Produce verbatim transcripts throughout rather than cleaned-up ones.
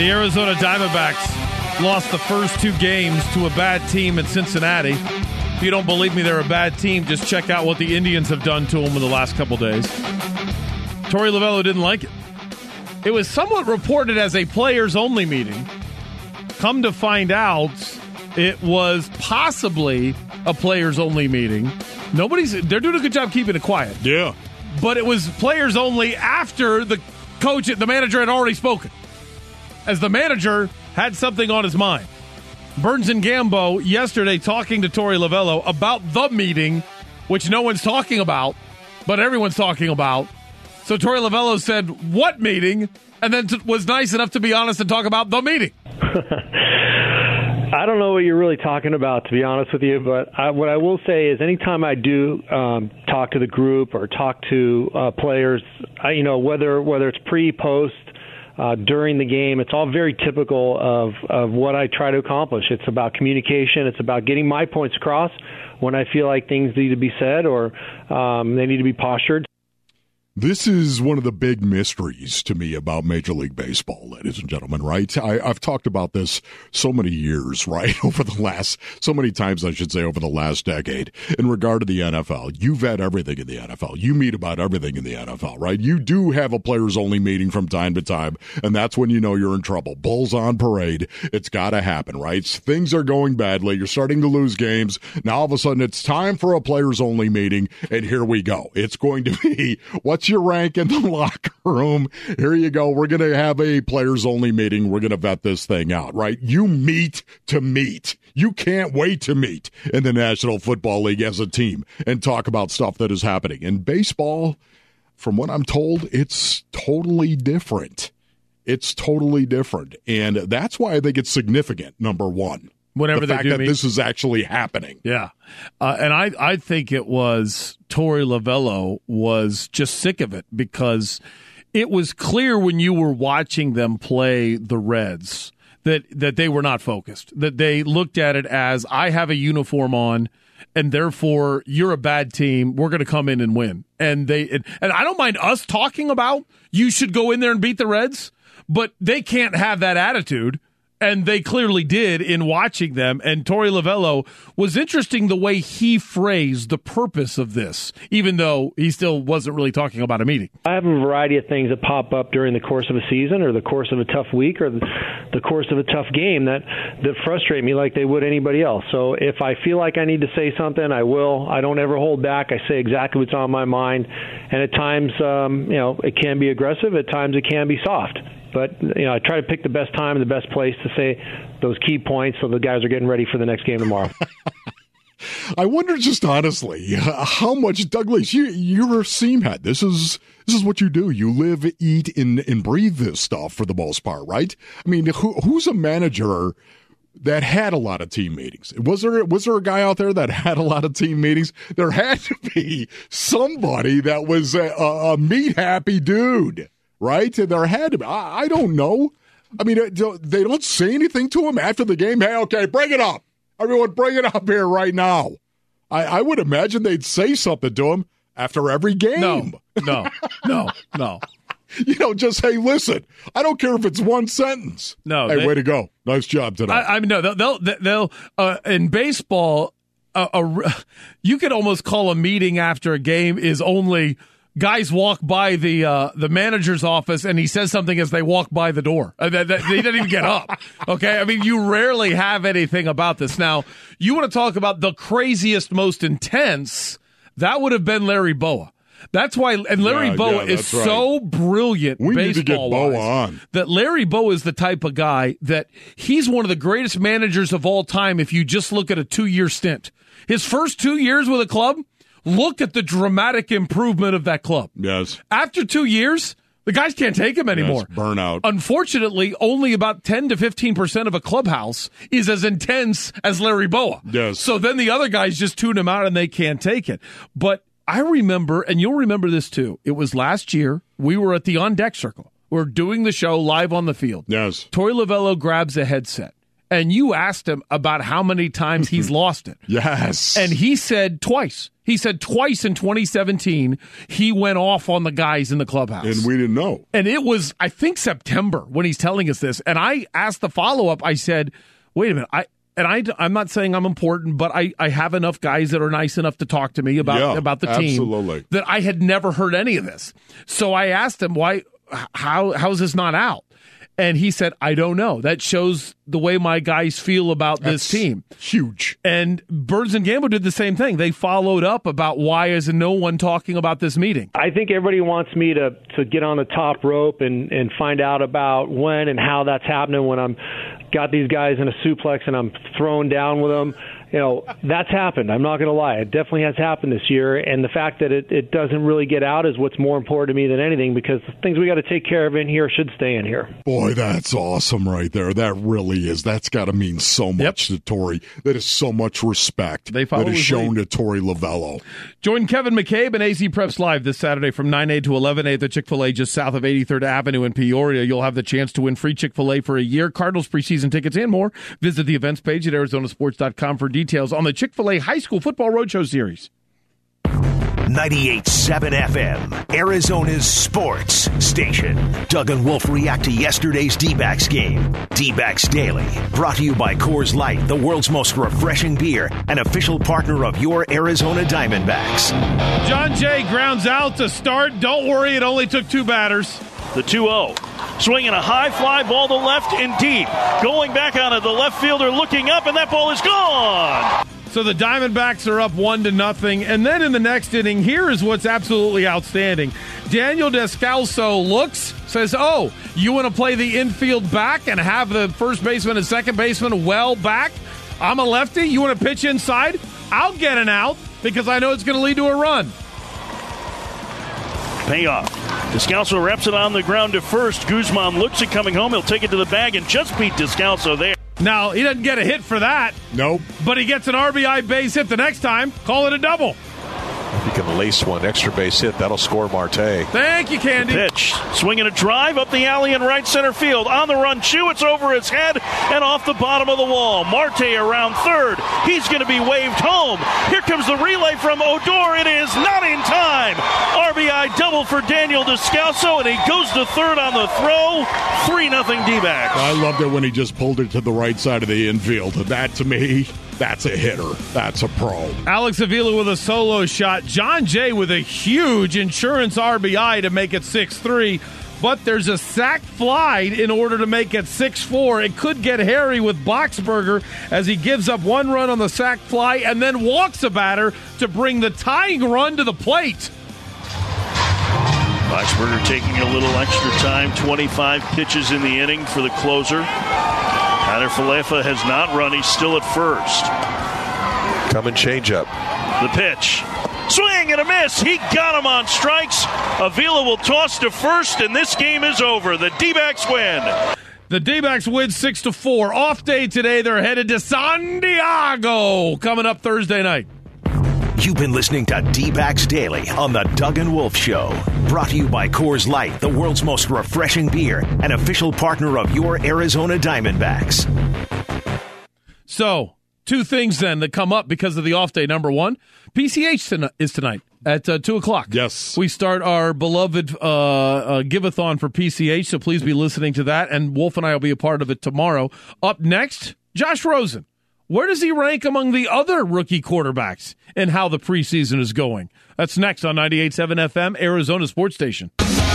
The Arizona Diamondbacks lost the first two games to a bad team in Cincinnati. If you don't believe me they're a bad team, just check out what the Indians have done to them in the last couple days. Torey Lovullo didn't like it. It was somewhat reported as a players-only meeting. Come to find out, it was possibly a players-only meeting. Nobody's they're doing a good job keeping it quiet. Yeah. But it was players-only after the coach, the manager had already spoken. As the manager had something on his mind. Burns and Gambo yesterday talking to Torey Lovullo about the meeting, which no one's talking about, but everyone's talking about. So Torey Lovullo said, what meeting? And then t- was nice enough to be honest and talk about the meeting. I don't know what you're really talking about, to be honest with you, but I, what I will say is anytime I do um, talk to the group or talk to uh, players, I, you know, whether whether it's pre, post, Uh, during the game, it's all very typical of, of what I try to accomplish. It's about communication. It's about getting my points across when I feel like things need to be said or um, they need to be postured. This is one of the big mysteries to me about Major League Baseball, ladies and gentlemen, right? I, I've talked about this so many years, right? Over the last, so many times, I should say, over the last decade in regard to the N F L. You vet everything in the N F L. You meet about everything in the N F L, right? You do have a players-only meeting from time to time, and that's when you know you're in trouble. Bulls on parade. It's got to happen, right? Things are going badly. You're starting to lose games. Now, all of a sudden, it's time for a players-only meeting, and here we go. It's going to be, what's your rank in the locker room? Here you go. We're going to have a players-only meeting. We're going to vet this thing out, right? You meet to meet. You can't wait to meet in the National Football League as a team and talk about stuff that is happening. In baseball, from what I'm told, it's totally different. It's totally different. And that's why I think it's significant, number one. Whenever the they fact do that meet. this is actually happening. Yeah. Uh, and I, I think it was Torey Lovullo was just sick of it because it was clear when you were watching them play the Reds that, that they were not focused, that they looked at it as, I have a uniform on, and therefore you're a bad team. We're going to come in and win. And they and, and I don't mind us talking about you should go in there and beat the Reds, but they can't have that attitude. And they clearly did in watching them. And Torey Lovullo was interesting the way he phrased the purpose of this, even though he still wasn't really talking about a meeting. I have a variety of things that pop up during the course of a season or the course of a tough week or the, the course of a tough game that, that frustrate me like they would anybody else. So if I feel like I need to say something, I will. I don't ever hold back. I say exactly what's on my mind. And at times, um, you know, it can be aggressive. At times it can be soft. But, you know, I try to pick the best time and the best place to say those key points so the guys are getting ready for the next game tomorrow. I wonder just honestly how much, Douglas, you, you're a seam head. This is this is what you do. You live, eat, and, and breathe this stuff for the most part, right? I mean, who, who's a manager that had a lot of team meetings? Was there was there a guy out there that had a lot of team meetings? There had to be somebody that was a, a meat-happy dude. Right? There had to be. I, I don't know. I mean, they don't say anything to him after the game. Hey, okay, bring it up. Everyone, bring it up here right now. I, I would imagine they'd say something to him after every game. No, no, no, no. You know, just, hey, listen, I don't care if it's one sentence. No. Hey, they, way to go. Nice job today. I, I mean, no, they'll, they'll, they'll uh, in baseball, uh, a, you could almost call a meeting after a game is only – guys walk by the uh, the manager's office and he says something as they walk by the door. Uh, they, they, they didn't even get up. Okay, I mean, you rarely have anything about this. Now, you want to talk about the craziest, most intense? That would have been Larry Bowa. That's why, and Larry yeah, Bowa yeah, is right. so brilliant. We need to get Bowa on. That Larry Bowa is the type of guy that he's one of the greatest managers of all time. If you just look at a two year stint, his first two years with a club. Look at the dramatic improvement of that club. Yes. After two years, the guys can't take him anymore. Yes, burnout. Unfortunately, only about ten to fifteen percent of a clubhouse is as intense as Larry Bowa. Yes. So then the other guys just tune him out and they can't take it. But I remember, and you'll remember this too, it was last year, we were at the On Deck Circle. We're doing the show live on the field. Yes. Torey Lovullo grabs a headset. and you asked him about how many times he's lost it. Yes. And he said twice. He said twice in twenty seventeen he went off on the guys in the clubhouse. And we didn't know. And it was, I think, September when he's telling us this. And I asked the follow-up. I said, wait a minute. I and I, I'm not saying I'm important, but I, I have enough guys that are nice enough to talk to me about, yeah, about the team absolutely. that I had never heard any of this. So I asked him, why, how, how is this not out? And he said, I don't know. That shows the way my guys feel about That's this team. Huge. And Burns and Gambo did the same thing. They followed up about why is no one talking about this meeting. I think everybody wants me to, to get on the top rope and, and find out about when and how that's happening when I'm got these guys in a suplex and I'm thrown down with them. You know, that's happened. I'm not going to lie. It definitely has happened this year. And the fact that it, it doesn't really get out is what's more important to me than anything, because the things we got to take care of in here should stay in here. Boy, that's awesome right there. That really is. That's got to mean so much Yep. to Torey. That is so much respect They follow that is his shown lead. to Torey Lovello. Join Kevin McCabe and A Z Preps Live this Saturday from nine a to eleven a at the Chick-fil-A just south of eighty-third Avenue in Peoria. You'll have the chance to win free Chick-fil-A for a year, Cardinals preseason tickets, and more. Visit the events page at Arizona Sports dot com for details on the Chick-fil-A High School Football Roadshow Series. ninety-eight point seven F M, Arizona's sports station. Doug and Wolf react to yesterday's D-backs game. D-backs Daily, brought to you by Coors Light, the world's most refreshing beer, an official partner of your Arizona Diamondbacks. John Jay grounds out to start. Don't worry, it only took two batters. The two oh. Swinging a high fly ball to left and deep. Going back on it, the left fielder looking up, and that ball is gone. So the Diamondbacks are up one to nothing. And then in the next inning, here is what's absolutely outstanding. Daniel Descalso looks, says, oh, you want to play the infield back and have the first baseman and second baseman well back? I'm a lefty. You want to pitch inside? I'll get an out because I know it's going to lead to a run. Payoff. Descalso wraps it on the ground to first. Guzman looks at coming home. He'll take it to the bag and just beat Descalso there. Now, he doesn't get a hit for that. Nope. But he gets an R B I base hit the next time. Call it a double. If you can lace one extra base hit, that'll score Marte. Thank you, Candy. Pitch. Swinging a drive up the alley in right center field. On the run, Chu. It's over his head and off the bottom of the wall. Marte around third. He's going to be waved home. Here comes the relay from Odor. It is not in time. R B I double for Daniel Descalso, and he goes to third on the throw. three nothing D-backs. I loved it when he just pulled it to the right side of the infield. That, to me, that's a hitter. That's a pro. Alex Avila with a solo shot. John Jay with a huge insurance R B I to make it six three. But there's a sac fly in order to make it six four. It could get hairy with Boxberger as he gives up one run on the sac fly and then walks a batter to bring the tying run to the plate. Boxberger taking a little extra time. twenty-five pitches in the inning for the closer. Tyler Falefa has not run. He's still at first. Coming changeup. The pitch. Swing and a miss. He got him on strikes. Avila will toss to first, and this game is over. The D-backs win. The D-backs win six to four. Off day today. They're headed to San Diego coming up Thursday night. You've been listening to D-backs Daily on the Doug and Wolf Show. Brought to you by Coors Light, the world's most refreshing beer, an official partner of your Arizona Diamondbacks. So, two things then that come up because of the off day. Number one, P C H ton- is tonight at uh, two o'clock. Yes. We start our beloved uh, uh, give-a-thon for P C H, so please be listening to that, and Wolf and I will be a part of it tomorrow. Up next, Josh Rosen. Where does he rank among the other rookie quarterbacks and how the preseason is going? That's next on ninety-eight point seven F M, Arizona Sports Station.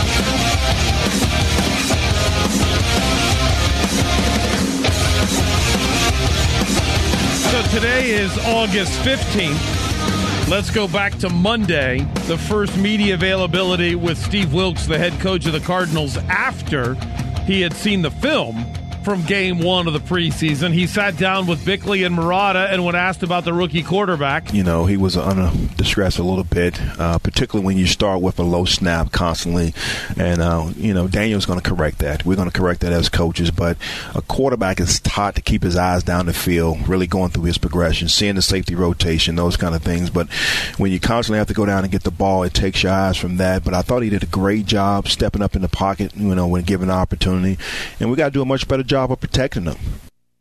So today is August fifteenth. Let's go back to Monday, the first media availability with Steve Wilks, the head coach of the Cardinals, after he had seen the film from game one of the preseason. He sat down with Bickley and Murata, and when asked about the rookie quarterback, You know, he was under distress a little bit, uh, particularly when you start with a low snap constantly. And, uh, you know, Daniel's going to correct that. We're going to correct that as coaches. But a quarterback is taught to keep his eyes down the field, really going through his progression, seeing the safety rotation, those kind of things. But when you constantly have to go down and get the ball, it takes your eyes from that. But I thought he did a great job stepping up in the pocket, you know, when given the opportunity. And we got to do a much better job of protecting them.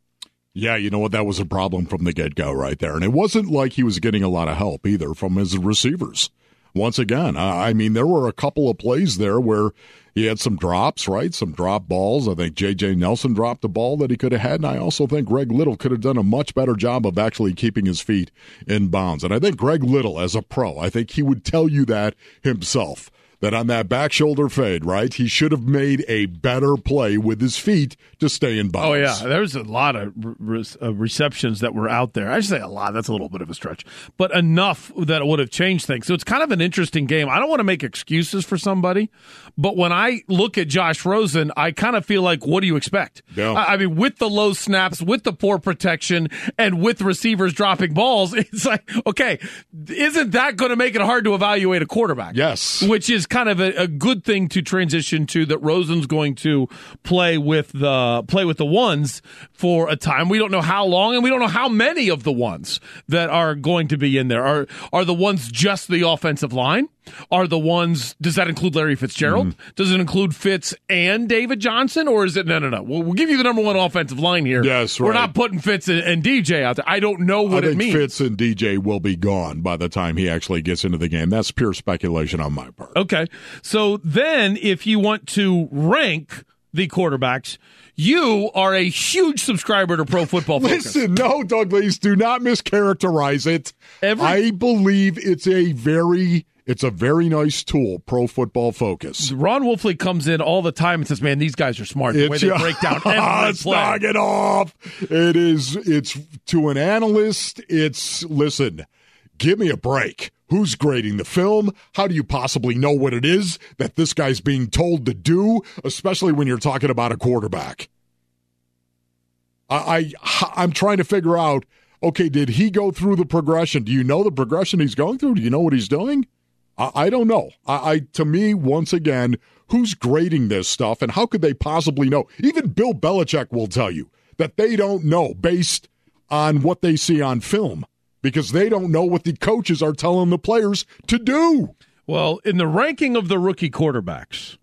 Yeah, you know what? That was a problem from the get-go right there. And it wasn't like he was getting a lot of help either from his receivers. Once again, I mean, there were a couple of plays there where he had some drops, right? Some drop balls. I think J J Nelson dropped a ball that he could have had, and I also think Greg Little could have done a much better job of actually keeping his feet in bounds. And I think Greg Little, as a pro, I think he would tell you that himself, that on that back shoulder fade, right, he should have made a better play with his feet to stay in bounds. Oh, yeah. There was a lot of re- uh, receptions that were out there. I should say a lot. That's a little bit of a stretch. But enough that it would have changed things. So it's kind of an interesting game. I don't want to make excuses for somebody, but when I look at Josh Rosen, I kind of feel like, what do you expect? Yeah. I, I mean, with the low snaps, with the poor protection, and with receivers dropping balls, it's like, okay, isn't that going to make it hard to evaluate a quarterback? Yes. Which is kind of a, a good thing to transition to, that Rosen's going to play with the play with the ones for a time. We don't know how long, and we don't know how many of the ones that are going to be in there. Are are the ones just the offensive line? Are the ones, does that include Larry Fitzgerald? Mm. Does it include Fitz and David Johnson? Or is it, no, no, no. We'll, we'll give you the number one offensive line here. Yes, right. We're not putting Fitz and, and D J out there. I don't know what I it think means. Fitz and D J will be gone by the time he actually gets into the game. That's pure speculation on my part. Okay. So then if you want to rank the quarterbacks, you are a huge subscriber to Pro Football Focus. Listen, no, Douglas, do not mischaracterize it. Every- I believe it's a very... It's a very nice tool, Pro Football Focus. Ron Wolfley comes in all the time and says, man, these guys are smart. The way they break down every let's play. knock it off. It is, it's to an analyst, it's, listen, give me a break. Who's grading the film? How do you possibly know what it is that this guy's being told to do, especially when you're talking about a quarterback? I, I I'm trying to figure out, okay, did he go through the progression? Do you know the progression he's going through? Do you know what he's doing? I don't know. I, I to me, once again, who's grading this stuff, and how could they possibly know? Even Bill Belichick will tell you that they don't know based on what they see on film, because they don't know what the coaches are telling the players to do. Well, in the ranking of the rookie quarterbacks,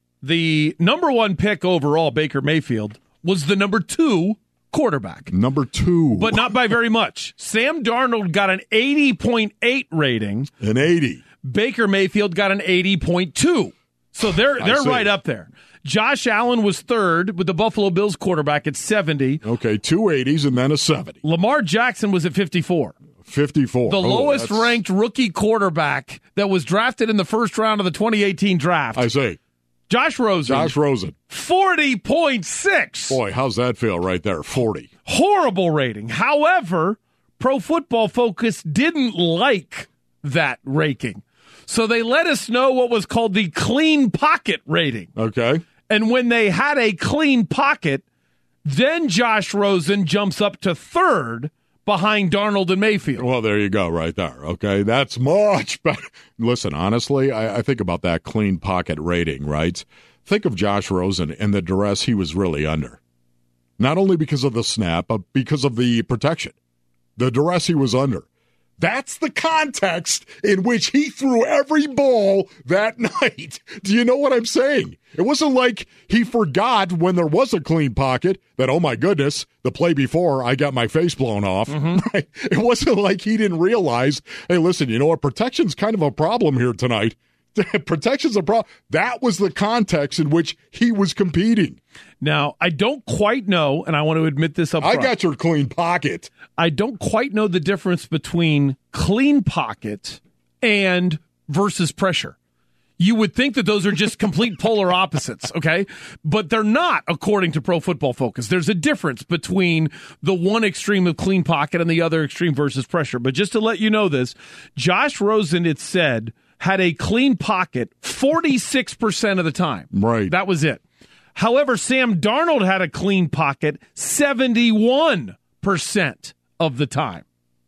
the number one pick overall, Baker Mayfield, was the number two quarterback. Number two. But not by very much. Sam Darnold got an eighty point eight rating. An eighty. Baker Mayfield got an eighty point two. So they're they're right up there. Josh Allen was third with the Buffalo Bills quarterback at seventy. Okay, two eighties and then a seventy. Lamar Jackson was at fifty-four. fifty-four. The oh, lowest that's... ranked rookie quarterback that was drafted in the first round of the twenty eighteen draft. I say. Josh Rosen. Josh Rosen. forty point six. Boy, how's that feel right there? forty. Horrible rating. However, Pro Football Focus didn't like that ranking. So they let us know what was called the clean pocket rating. Okay. And when they had a clean pocket, then Josh Rosen jumps up to third behind Darnold and Mayfield. Well, there you go right there. Okay, that's much better. Listen, honestly, I, I think about that clean pocket rating, right? Think of Josh Rosen and the duress he was really under. Not only because of the snap, but because of the protection. The duress he was under. That's the context in which he threw every ball that night. Do you know what I'm saying? It wasn't like he forgot when there was a clean pocket that, oh my goodness, the play before I got my face blown off. Mm-hmm. Right? It wasn't like he didn't realize, hey, listen, you know what? Protection's kind of a problem here tonight. Protection's a problem. That was the context in which he was competing. Now, I don't quite know, and I want to admit this up front. I got your clean pocket. I don't quite know the difference between clean pocket and versus pressure. You would think that those are just complete polar opposites, okay? But they're not, according to Pro Football Focus. There's a difference between the one extreme of clean pocket and the other extreme versus pressure. But just to let you know this, Josh Rosen, it said, had a clean pocket forty-six percent of the time. Right. That was it. However, Sam Darnold had a clean pocket seventy-one percent of the time.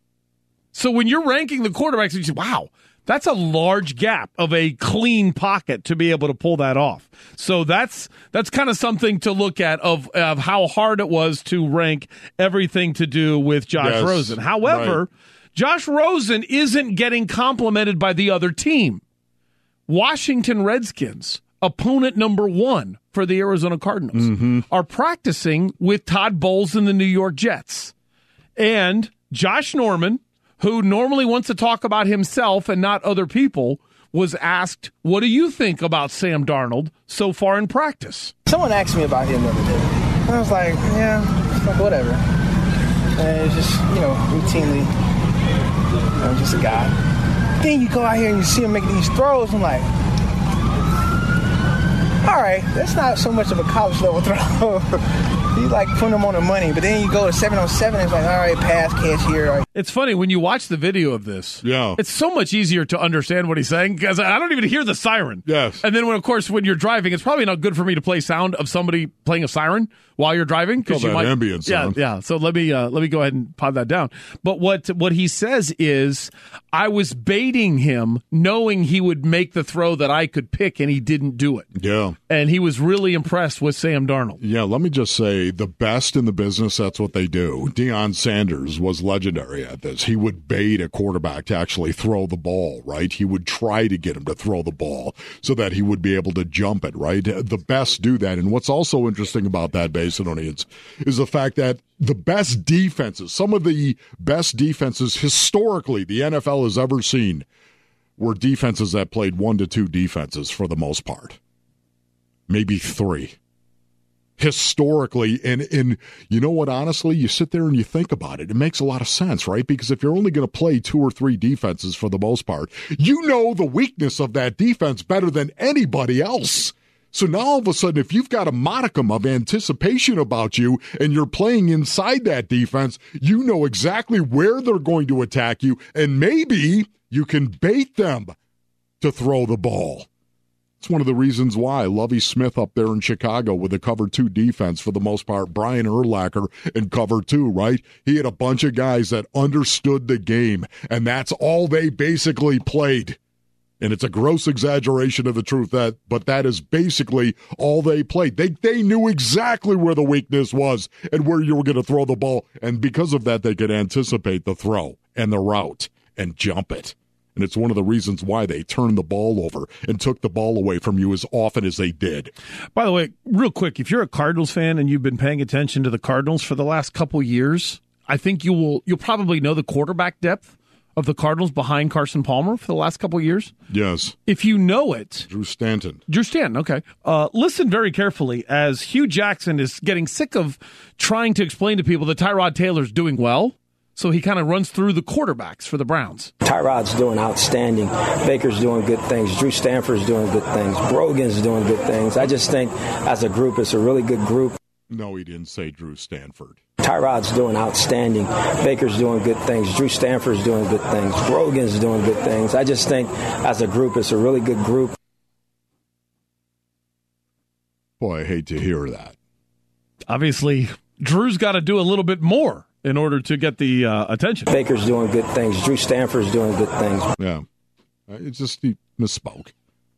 So when you're ranking the quarterbacks, you say, wow, that's a large gap of a clean pocket to be able to pull that off. So that's that's kind of something to look at of, of how hard it was to rank everything to do with Josh yes, Rosen. However, right. Josh Rosen isn't getting complimented by the other team. Washington Redskins opponent number one for the Arizona Cardinals, Mm-hmm. are practicing with Todd Bowles and the New York Jets. And Josh Norman, who normally wants to talk about himself and not other people, was asked, what do you think about Sam Darnold so far in practice? Someone asked me about him the other day. And I was like, yeah, it's like whatever. And it's just, you know, routinely, you know, just a guy. Then you go out here and you see him making these throws. I'm like, all right, that's not so much of a college level throw. You like putting them on the money, but then you go to seven on seven, it's like, all right, pass, catch here. All right. It's funny when you watch the video of this. Yeah. It's so much easier to understand what he's saying because I don't even hear the siren. Yes. And then, when, of course, when you're driving, it's probably not good for me to play sound of somebody playing a siren while you're driving. Call you that might, ambient sound. Yeah, yeah. So let me uh, let me go ahead and pod that down. But what what he says is, I was baiting him, knowing he would make the throw that I could pick, and he didn't do it. Yeah. And he was really impressed with Sam Darnold. Yeah, let me just say, the best in the business, that's what they do. Deion Sanders was legendary at this. He would bait a quarterback to actually throw the ball, right? He would try to get him to throw the ball so that he would be able to jump it, right? The best do that. And what's also interesting about that, Basin audience, is the fact that the best defenses, some of the best defenses historically the N F L has ever seen, were defenses that played one to two defenses for the most part. Maybe three. Historically, and, and you know what, honestly, you sit there and you think about it. It makes a lot of sense, right? Because if you're only going to play two or three defenses for the most part, you know the weakness of that defense better than anybody else. So now all of a sudden, if you've got a modicum of anticipation about you and you're playing inside that defense, you know exactly where they're going to attack you, and maybe you can bait them to throw the ball. It's one of the reasons why Lovie Smith up there in Chicago with the cover two defense for the most part, Brian Urlacher in cover two, right? He had a bunch of guys that understood the game, and that's all they basically played. And it's a gross exaggeration of the truth, that, but that is basically all they played. They they knew exactly where the weakness was and where you were going to throw the ball, and because of that, they could anticipate the throw and the route and jump it. And it's one of the reasons why they turned the ball over and took the ball away from you as often as they did. By the way, real quick, if you're a Cardinals fan and you've been paying attention to the Cardinals for the last couple years, I think you will you'll probably know the quarterback depth of the Cardinals behind Carson Palmer for the last couple years. Yes. If you know it. Drew Stanton. Drew Stanton, okay. Uh, listen very carefully as Hugh Jackson is getting sick of trying to explain to people that Tyrod Taylor's doing well. So he kind of runs through the quarterbacks for the Browns. Tyrod's doing outstanding. Baker's doing good things. Drew Stanford's doing good things. Brogan's doing good things. I just think as a group, it's a really good group. No, he didn't say Drew Stanford. Tyrod's doing outstanding. Baker's doing good things. Drew Stanford's doing good things. Brogan's doing good things. I just think as a group, it's a really good group. Boy, I hate to hear that. Obviously, Drew's got to do a little bit more in order to get the uh, attention. Baker's doing good things. Drew Stanford's doing good things. Yeah. It's just he misspoke.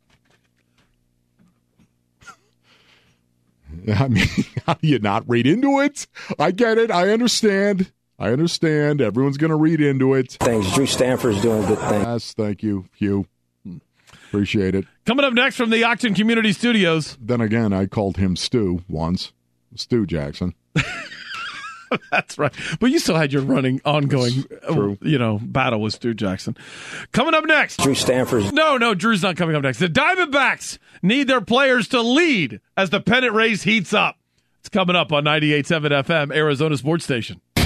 I mean, how do you not read into it? I get it. I understand. I understand. Everyone's going to read into it. Things. Drew Stanford's doing good things. Yes, thank you, Hugh. Appreciate it. Coming up next from the Octon Community Studios. Then again, I called him Stu once. Stu Jackson. That's right. But you still had your running, ongoing, True. you know, battle with Stu Jackson. Coming up next. Drew Stanford's. No, no, Drew's not coming up next. The Diamondbacks need their players to lead as the pennant race heats up. It's coming up on ninety-eight point seven F M, Arizona Sports Station. Yeah.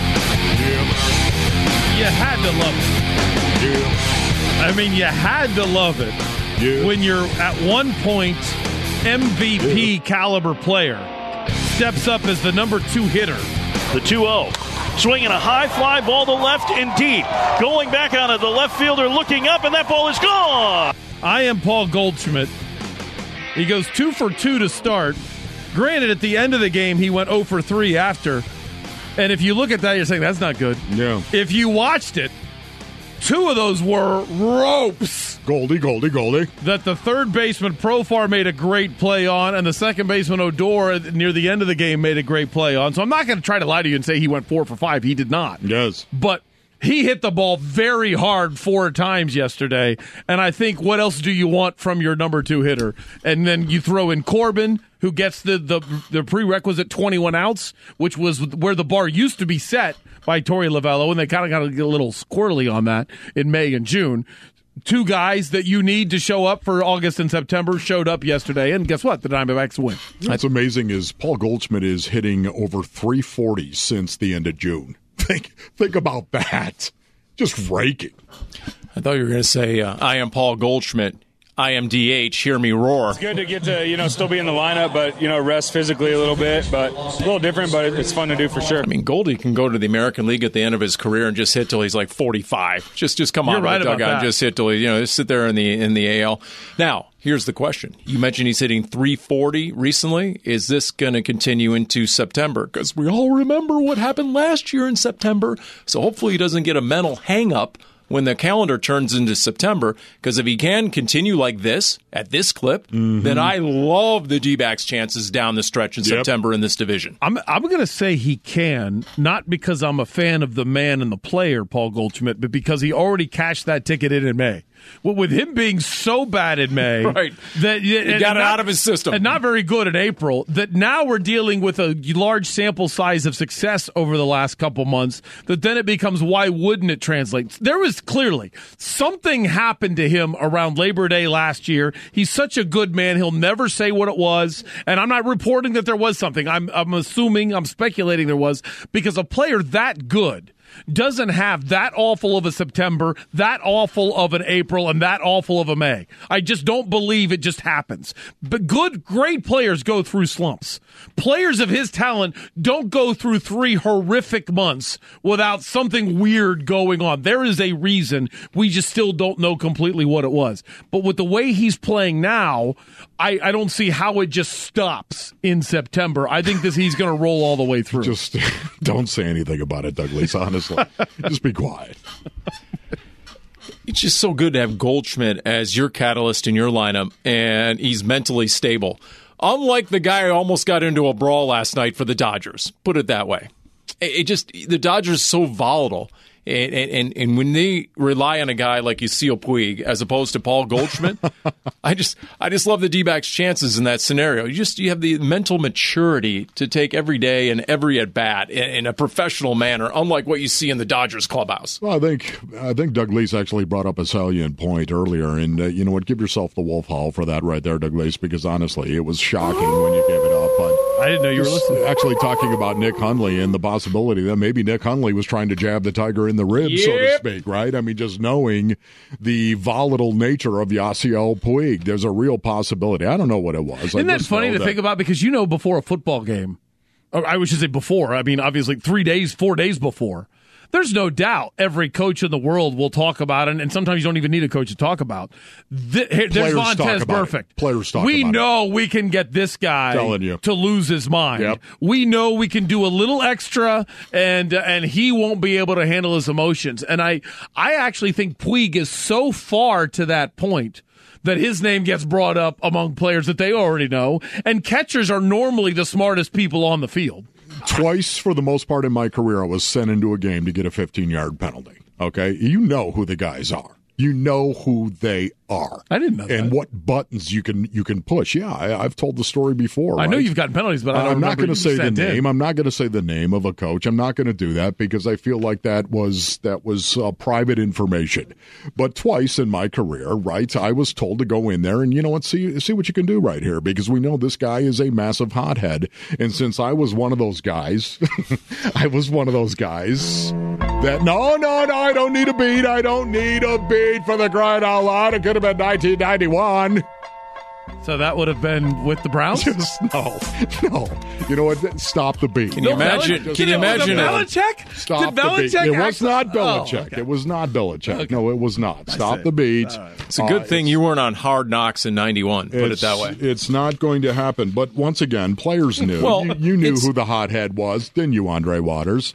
You had to love it. Yeah. I mean, you had to love it yeah. when you're at one point M V P yeah. caliber player steps up as the number two hitter. The two oh. Swinging a high fly ball to left and deep. Going back on it, the left fielder looking up, and that ball is gone. I am Paul Goldschmidt. He goes two for two to start. Granted, at the end of the game, he went oh for three after. And if you look at that, you're saying, that's not good. Yeah. If you watched it, two of those were ropes. Goldie, Goldie, Goldie. That the third baseman, Profar, made a great play on, and the second baseman, Odor, near the end of the game, made a great play on. So I'm not going to try to lie to you and say he went four for five. He did not. Yes. But he hit the ball very hard four times yesterday. And I think, what else do you want from your number two hitter? And then you throw in Corbin, who gets the, the, the prerequisite twenty-one outs, which was where the bar used to be set by Torey Lovullo, and they kind of got to get a little squirrely on that in May and June. Two guys that you need to show up for August and September showed up yesterday, and guess what? The Diamondbacks win. What's amazing is Paul Goldschmidt is hitting over three forty since the end of June. Think, think about that. Just raking. I thought you were going to say, uh, I am Paul Goldschmidt. I am D H. Hear me roar. It's good to get to, you know, still be in the lineup, but, you know, rest physically a little bit. But a little different, but it's fun to do for sure. I mean, Goldie can go to the American League at the end of his career and just hit till he's like forty-five. Just just come You're on right to the dugout about and that. just hit till he, you know, just sit there in the in the A L. Now, here's the question. You mentioned he's hitting three forty recently. Is this going to continue into September? Because we all remember what happened last year in September. So hopefully he doesn't get a mental hang-up when the calendar turns into September, because if he can continue like this, at this clip, mm-hmm. then I love the D-backs' chances down the stretch in yep. September in this division. I'm I'm going to say he can, not because I'm a fan of the man and the player, Paul Goldschmidt, but because he already cashed that ticket in in May. Well, with him being so bad in May, right. that he got it not, out of his system, and not very good in April, that now we're dealing with a large sample size of success over the last couple months, that then it becomes, why wouldn't it translate? There was clearly something happened to him around Labor Day last year. He's such a good man, he'll never say what it was, and I'm not reporting that there was something. I'm, I'm assuming, I'm speculating there was, because a player that good doesn't have that awful of a September, that awful of an April, and that awful of a May. I just don't believe it just happens. But good, great players go through slumps. Players of his talent don't go through three horrific months without something weird going on. There is a reason. We just still don't know completely what it was. But with the way he's playing now, I, I don't see how it just stops in September. I think this he's going to roll all the way through. Just don't say anything about it, Douglas, honestly. Just be quiet. It's just so good to have Goldschmidt as your catalyst in your lineup, and he's mentally stable. Unlike the guy who almost got into a brawl last night for the Dodgers. Put it that way. It just the Dodgers are so volatile. And, and and when they rely on a guy like Yasiel Puig as opposed to Paul Goldschmidt, I just I just love the D-backs' chances in that scenario. You just you have the mental maturity to take every day and every at bat in, in a professional manner, unlike what you see in the Dodgers clubhouse. Well, I think I think Doug Lease actually brought up a salient point earlier, and uh, you know what? Give yourself the wolf howl for that right there, Doug Lease, because honestly, it was shocking when you gave it up. But I didn't know you were listening. Actually, talking about Nick Hundley and the possibility that maybe Nick Hundley was trying to jab the Tiger in the ribs, yep. so to speak, right? I mean, just knowing the volatile nature of Yasiel Puig, there's a real possibility. I don't know what it was. Isn't that funny to that. think about? Because, you know, before a football game, or I should say before, I mean, obviously three days, four days before, there's no doubt every coach in the world will talk about it, and sometimes you don't even need a coach to talk about. The, here, there's Vontaze Burfict. Players talk we about know it. we can get this guy you. to lose his mind. Yep. We know we can do a little extra, and uh, and he won't be able to handle his emotions. And I, I actually think Puig is so far to that point that his name gets brought up among players that they already know, and catchers are normally the smartest people on the field. Twice, for the most part in my career, I was sent into a game to get a fifteen-yard penalty. Okay? You know who the guys are. You know who they are. I didn't know and that. what buttons you can you can push. Yeah, I, I've told the story before. I right? know you've gotten penalties, but I don't I'm not going to say the name. In. I'm not going to say the name of a coach. I'm not going to do that because I feel like that was that was uh, private information. But twice in my career, right, I was told to go in there and, you know what, see see what you can do right here, because we know this guy is a massive hothead. And since I was one of those guys, I was one of those guys that no, no, no, I don't need a beat. I don't need a beat for the crying out loud. It could have been nineteen ninety-one. So that would have been with the Browns? Just, no, no. You know what? Stop the beat. Can you no, imagine? Belichick, can you imagine? Belichick? Stop Did Belichick the beat. It was not actually? Belichick. Oh, okay. It was not Belichick. Okay. No, it was not. Stop the beat. Right. It's a good uh, thing you weren't on Hard Knocks in ninety-one. Put it that way. It's not going to happen. But once again, players knew. Well, you, you knew who the hothead was, didn't you, Andre Waters?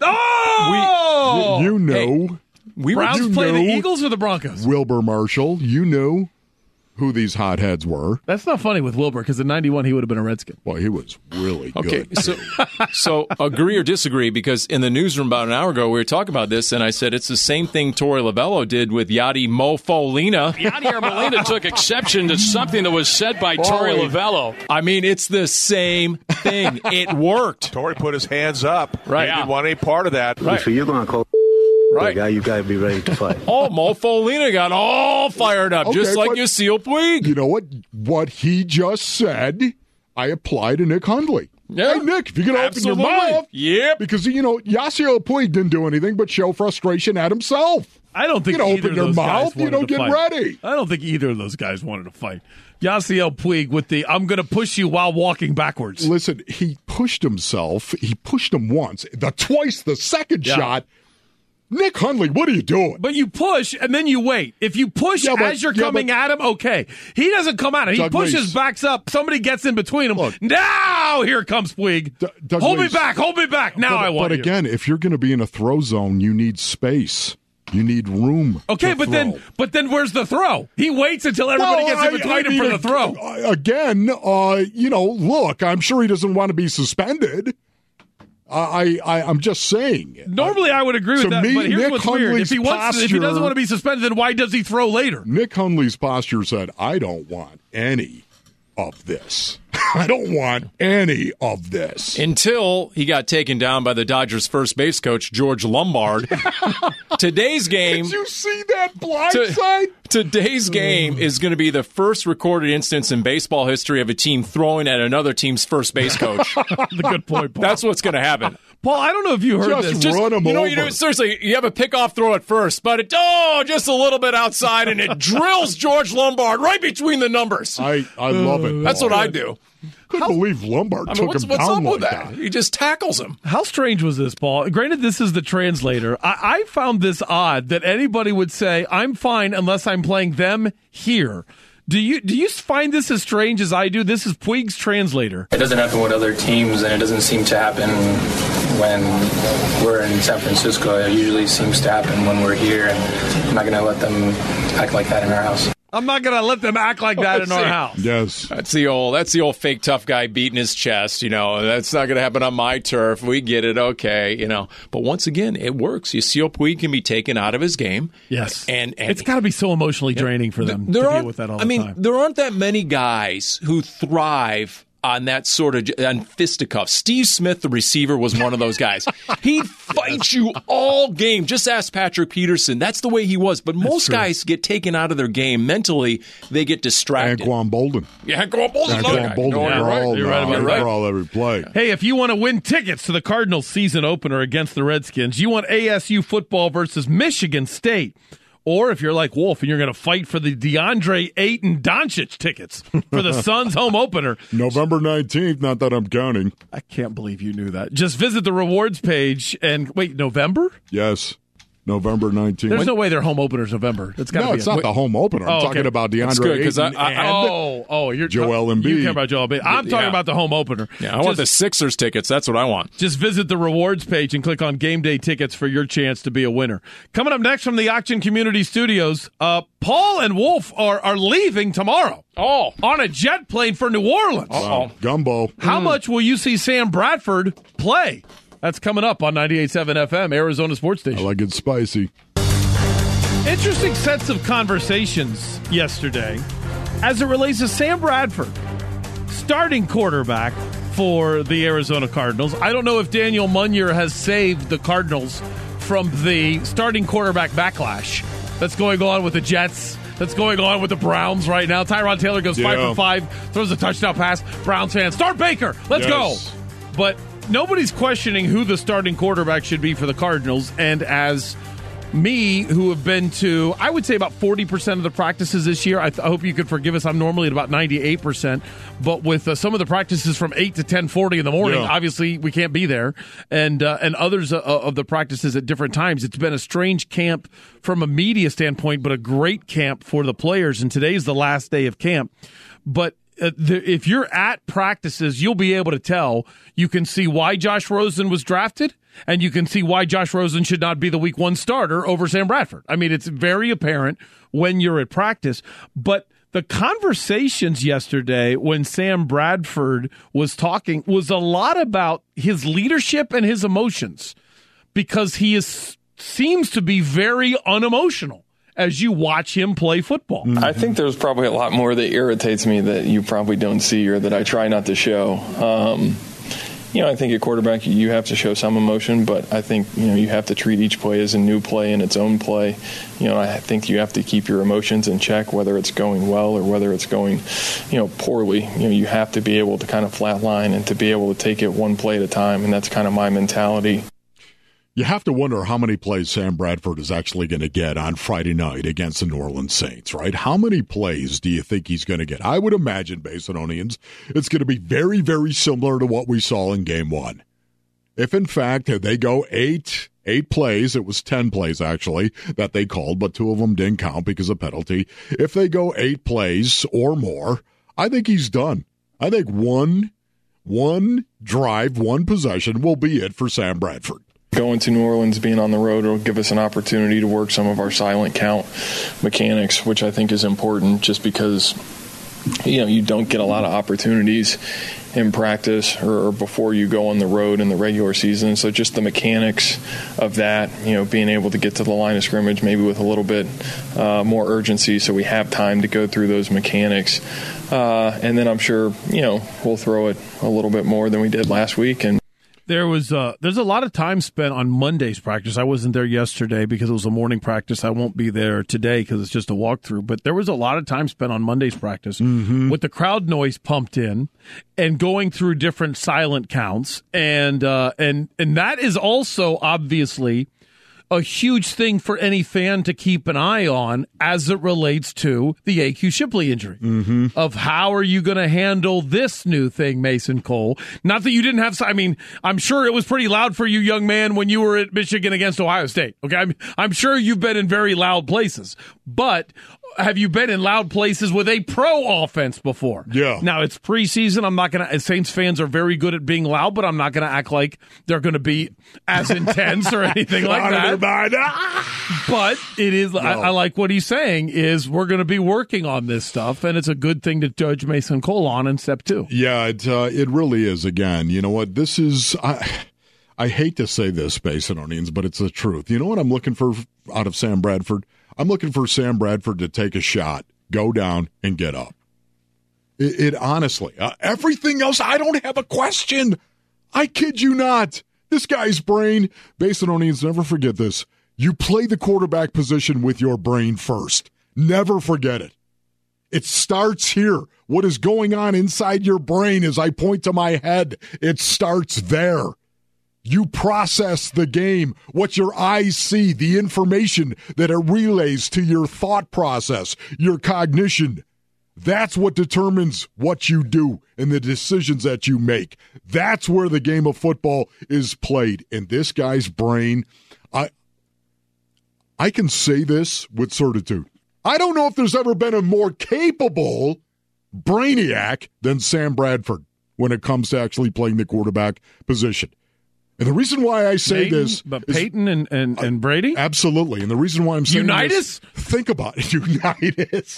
Oh! We, you, you knew. Hey, we Browns you play knew. the Eagles or the Broncos? Wilbur Marshall, you knew who these hotheads were. That's not funny with Wilbur because in ninety-one he would have been a Redskin. Well, he was really Okay, good. so so agree or disagree, because in the newsroom about an hour ago we were talking about this, and I said it's the same thing Torey Lovello did with Yadi Mofolina. Yadier Molina took exception to something that was said by Torey Lovello. I mean, it's the same thing. It worked. Torey put his hands up. Right. He didn't want any part of that. Right. So you're going to call Right. the guy, you got to be ready to fight. Oh, Mofolina got all fired up, Okay, just like but Yasiel Puig. You know what? What he just said, I apply to Nick Hundley. Yeah. Hey, Nick, if you're going to open Absolutely. your mouth. Yep. Because, you know, Yasiel Puig didn't do anything but show frustration at himself. I don't think You know, either open of your those guys mouth, you wanted don't to get fight. ready. I don't think either of those guys wanted to fight. Yasiel Puig with the "I'm going to push you while walking backwards." Listen, he pushed himself. He pushed him once. The twice, the second Yeah. shot. Nick Hundley, what are you doing? But you push and then you wait. If you push Yeah, but- as you're yeah, coming but- at him, okay. He doesn't come at him. He Doug pushes, Lees. backs up. Somebody gets in between them. Look. Now here comes Puig. D- Doug hold Lees. me back. Hold me back. Now but, I want But you. again, if you're going to be in a throw zone, you need space. You need room. Okay, to but throw. then, but then, where's the throw? He waits until everybody Well, gets in I- between I him mean, for the ag- throw. Again, uh, you know, look, I'm sure he doesn't want to be suspended. I, I, I'm just saying. Normally, I would agree with To that. me, but here's Nick what's weird: if Hundley's he wants, to, if he doesn't posture- want to be suspended, then why does he throw later? Nick Hundley's posture said, I don't want any of this. I don't want any of this. Until he got taken down by the Dodgers' first base coach, George Lombard. Today's game. Did you see that blind To- side? Today's game is going to be the first recorded instance in baseball history of a team throwing at another team's first base coach. The good point, Paul. That's what's going to happen. Paul, I don't know if you heard Just this. run him you know, over. you know, seriously, you have a pickoff throw at first, but it oh, just a little bit outside, and it drills George Lombard right between the numbers. I, I love it. That's Paul. what I do. Couldn't believe Lombard I mean, took what's, him what's down up with like that? that. He just tackles him. How strange was this, Paul? Granted, this is the translator. I, I found this odd that anybody would say, I'm fine unless I'm playing them here. Do you do you find this as strange as I do? This is Puig's translator. It doesn't happen with other teams, and it doesn't seem to happen when we're in San Francisco. It usually seems to happen when we're here, and I'm not going to let them act like that in our house. I'm not going to let them act like that in our house. Yes. That's the old. That's the old fake tough guy beating his chest. You know, that's not going to happen on my turf. We get it, okay. You know, but once again, it works. Yasiel Puig can be taken out of his game. Yes, and, and it's got to be so emotionally draining for them there to aren't- deal with that all I mean, the time. there aren't that many guys who thrive on that sort of on fisticuffs. Steve Smith, the receiver, was one of those guys. He'd fight you all game. Just ask Patrick Peterson. That's the way he was. But most true. guys get taken out of their game mentally. They get distracted. Anquan Bolden. Yeah, Anquan Bolden's another Anquan guy. Bolden. No, you're right. Brawl You're right now. about that. Brawl every play. Hey, if you want to win tickets to the Cardinals season opener against the Redskins, you want A S U football versus Michigan State. Or if you're like Wolf and you're going to fight for the DeAndre Ayton Doncic tickets for the Suns home opener. November nineteenth, not that I'm counting. I can't believe you knew that. Just visit the rewards page and wait, November? Yes. November nineteenth. There's no way their home opener's November. It's got to No, be it's a, not wait, the home opener. I'm Oh, talking okay. about That's DeAndre good, 'cause Ayton I- I- and Oh, oh, you're Joel Embiid. You care about Joel Embiid. I'm talking Yeah. about the home opener. Yeah, I want Just- the Sixers tickets. That's what I want. Just visit the rewards page and click on game day tickets for your chance to be a winner. Coming up next from the Auction Community Studios, uh, Paul and Wolf are, are leaving tomorrow. Oh. On a jet plane for New Orleans. Wow. Gumbo. How much will you see Sam Bradford play? That's coming up on ninety-eight point seven F M, Arizona Sports I Station. like it spicy. Interesting sets of conversations yesterday as it relates to Sam Bradford, starting quarterback for the Arizona Cardinals. I don't know if Daniel Munyer has saved the Cardinals from the starting quarterback backlash that's going on with the Jets, that's going on with the Browns right now. Tyrod Taylor goes five Yeah. for five, throws a touchdown pass. Browns fans, start Baker, let's Yes. go. But nobody's questioning who the starting quarterback should be for the Cardinals, and as me, who have been to, I would say, about forty percent of the practices this year. I, th- I hope you could forgive us. I'm normally at about ninety-eight percent. But with uh, some of the practices from eight to ten forty in the morning, Yeah. obviously we can't be there. And uh, and others uh, of the practices at different times. It's been a strange camp from a media standpoint, but a great camp for the players. And today's the last day of camp. But Uh, the, if you're at practices, you'll be able to tell. You can see why Josh Rosen was drafted, and you can see why Josh Rosen should not be the week one starter over Sam Bradford. I mean, it's very apparent when you're at practice. But the conversations yesterday when Sam Bradford was talking was a lot about his leadership and his emotions, because he is seems to be very unemotional as you watch him play football. I think there's probably a lot more that irritates me that you probably don't see or that I try not to show. Um, you know, I think at quarterback you have to show some emotion, but I think, you know, you have to treat each play as a new play in its own play. You know, I think you have to keep your emotions in check, whether it's going well or whether it's going, you know, poorly. You know, you have to be able to kind of flatline and to be able to take it one play at a time, and that's kind of my mentality. You have to wonder how many plays Sam Bradford is actually going to get on Friday night against the New Orleans Saints, right? How many plays do you think he's going to get? I would imagine, Basinonians, it's going to be very, very similar to what we saw in game one. If, in fact, they go eight, eight plays, it was ten plays, actually, that they called, but two of them didn't count because of penalty. If they go eight plays or more, I think he's done. I think one, one drive, one possession will be it for Sam Bradford. Going to New Orleans, being on the road, will give us an opportunity to work some of our silent count mechanics, which I think is important just because, you know, you don't get a lot of opportunities in practice or before you go on the road in the regular season. So just the mechanics of that, you know, being able to get to the line of scrimmage maybe with a little bit uh, more urgency so we have time to go through those mechanics. Uh, and then I'm sure, you know, we'll throw it a little bit more than we did last week. And There was uh, there's a lot of time spent on Monday's practice. I wasn't there yesterday because it was a morning practice. I won't be there today because it's just a walkthrough. But there was a lot of time spent on Monday's practice mm-hmm. with the crowd noise pumped in and going through different silent counts. And uh, and and that is also obviously a huge thing for any fan to keep an eye on as it relates to the A Q Shipley injury. Mm-hmm. Of how are you going to handle this new thing, Mason Cole? Not that you didn't have, I mean, I'm sure it was pretty loud for you, young man, when you were at Michigan against Ohio State. Okay, I'm, I'm sure you've been in very loud places, but have you been in loud places with a pro offense before? Yeah. Now, it's preseason. I'm not going to, Saints fans are very good at being loud, but I'm not going to act like they're going to be as intense or anything like that. But it is, no. I, I like what he's saying is we're going to be working on this stuff, and it's a good thing to judge Mason Cole on in step two. Yeah, it, uh, it really is. Again, you know what? This is, I, I hate to say this, Basinonians, but it's the truth. You know what I'm looking for out of Sam Bradford? I'm looking for Sam Bradford to take a shot, go down, and get up. It, it honestly, uh, everything else, I don't have a question. I kid you not. This guy's brain, Basinonians, never forget this. You play the quarterback position with your brain first. Never forget it. It starts here. What is going on inside your brain as I point to my head? It starts there. You process the game, what your eyes see, the information that it relays to your thought process, your cognition. That's what determines what you do and the decisions that you make. That's where the game of football is played. In this guy's brain, I, I can say this with certitude. I don't know if there's ever been a more capable brainiac than Sam Bradford when it comes to actually playing the quarterback position. And the reason why I say Peyton, this... But Peyton and, and, and uh, Brady? Absolutely. And the reason why I'm saying Unitas? this... Think about it. Unitas.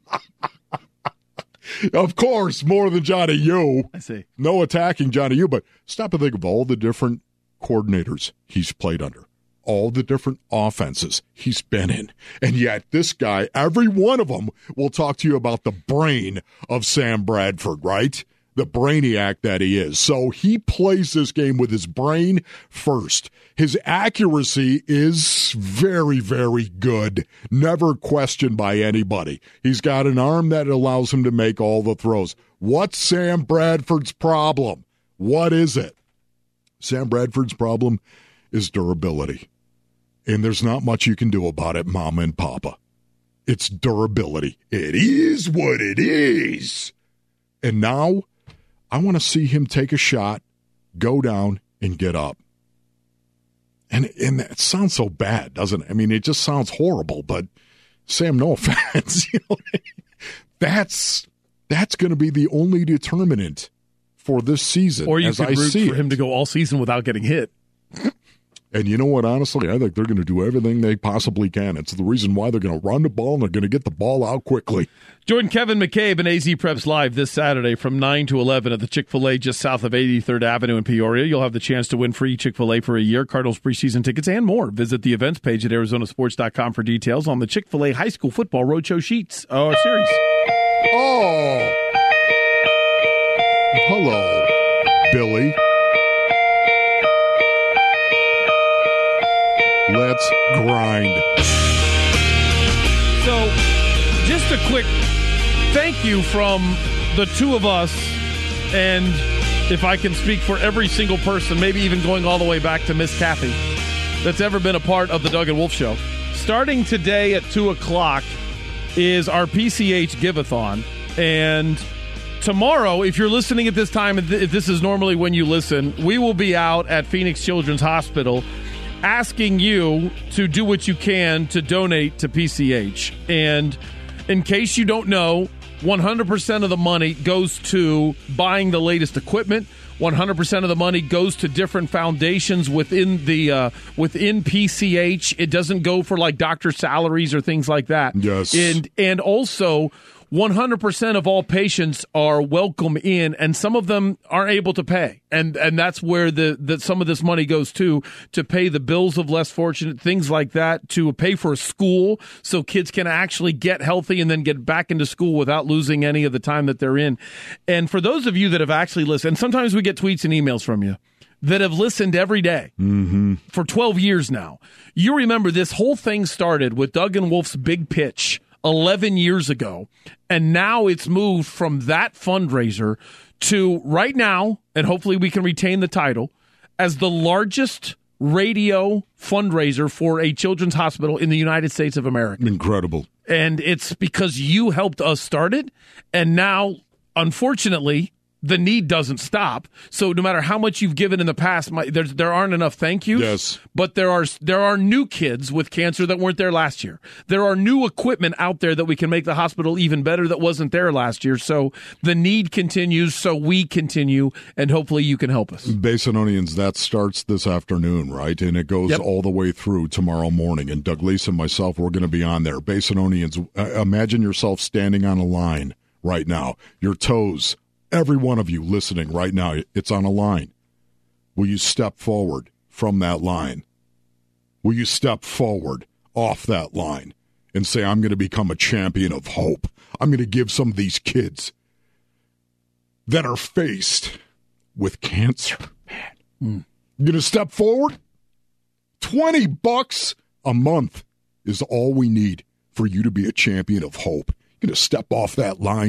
Of course, more than Johnny U. I see. No attacking Johnny U, but stop and think of all the different coordinators he's played under. All the different offenses he's been in. And yet this guy, every one of them will talk to you about the brain of Sam Bradford, right? The brainiac that he is. So he plays this game with his brain first. His accuracy is very, very good. Never questioned by anybody. He's got an arm that allows him to make all the throws. What's Sam Bradford's problem? What is it? Sam Bradford's problem is durability. And there's not much you can do about it, Mama and Papa. It's durability. It is what it is. And now I want to see him take a shot, go down, and get up. And and that sounds so bad, doesn't it? I mean, it just sounds horrible, but Sam, no offense. You know, that's that's going to be the only determinant for this season. Or you as could I root see for it. him to go all season without getting hit. And you know what, honestly, I think they're going to do everything they possibly can. It's the reason why they're going to run the ball and they're going to get the ball out quickly. Join Kevin McCabe and A Z Preps Live this Saturday from nine to eleven at the Chick-fil-A just south of eighty-third Avenue in Peoria. You'll have the chance to win free Chick-fil-A for a year, Cardinals preseason tickets, and more. Visit the events page at Arizona Sports dot com for details on the Chick-fil-A High School Football Roadshow sheets. Oh, series. Oh. Hello, Billy. Let's grind. So, just a quick thank you from the two of us, and if I can speak for every single person, maybe even going all the way back to Miss Kathy, that's ever been a part of the Doug and Wolf Show. Starting today at two o'clock is our P C H Give-a-thon, and tomorrow, if you're listening at this time, if this is normally when you listen, we will be out at Phoenix Children's Hospital asking you to do what you can to donate to P C H. And in case you don't know, one hundred percent of the money goes to buying the latest equipment. one hundred percent of the money goes to different foundations within the uh, within P C H. It doesn't go for like doctor salaries or things like that. Yes. And and also one hundred percent of all patients are welcome in, and some of them aren't able to pay. And and that's where the, the some of this money goes to, to pay the bills of less fortunate, things like that, to pay for a school so kids can actually get healthy and then get back into school without losing any of the time that they're in. And for those of you that have actually listened, and sometimes we get tweets and emails from you that have listened every day mm-hmm. for twelve years now, you remember this whole thing started with Doug and Wolf's Big Pitch eleven years ago, and now it's moved from that fundraiser to right now, and hopefully we can retain the title, as the largest radio fundraiser for a children's hospital in the United States of America. Incredible. And it's because you helped us start it, and now, unfortunately, the need doesn't stop. So no matter how much you've given in the past, my, there's, there aren't enough thank yous. Yes. But there are there are new kids with cancer that weren't there last year. There are new equipment out there that we can make the hospital even better that wasn't there last year. So the need continues, so we continue, and hopefully you can help us. Base and Onions, that starts this afternoon, right? And it goes yep. all the way through tomorrow morning. And Doug Leese and myself, we're going to be on there. Base and Onions, uh, imagine yourself standing on a line right now. Your toes, every one of you listening right now, it's on a line. Will you step forward from that line? Will you step forward off that line and say, I'm going to become a champion of hope? I'm going to give some of these kids that are faced with cancer, man. Mm. You're going to step forward? twenty bucks a month is all we need for you to be a champion of hope. You're going to step off that line?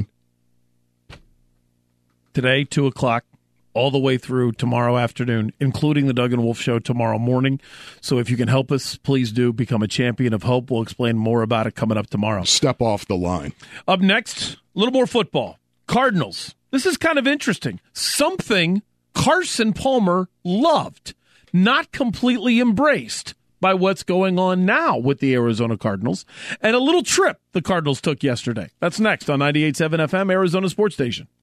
Today, two o'clock, all the way through tomorrow afternoon, including the Doug and Wolf Show tomorrow morning. So if you can help us, please do become a champion of hope. We'll explain more about it coming up tomorrow. Step off the line. Up next, a little more football. Cardinals. This is kind of interesting. Something Carson Palmer loved, not completely embraced by what's going on now with the Arizona Cardinals, and a little trip the Cardinals took yesterday. That's next on ninety-eight point seven F M, Arizona Sports Station.